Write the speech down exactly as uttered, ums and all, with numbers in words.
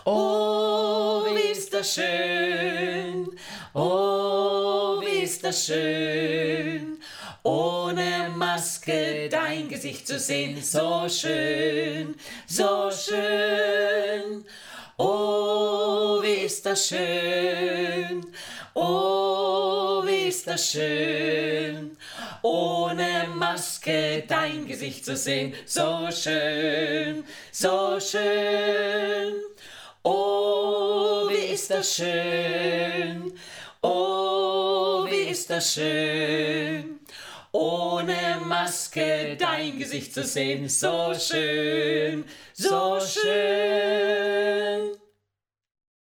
Oh, wie ist das schön, oh, wie ist das schön, ohne Maske dein Gesicht zu sehen, so schön, so schön. Oh, wie ist das schön, oh, wie ist das schön, ohne Maske dein Gesicht zu sehen, so schön, so schön. Oh, wie ist das schön, oh, wie ist das schön, ohne Maske dein Gesicht zu sehen, so schön, so schön.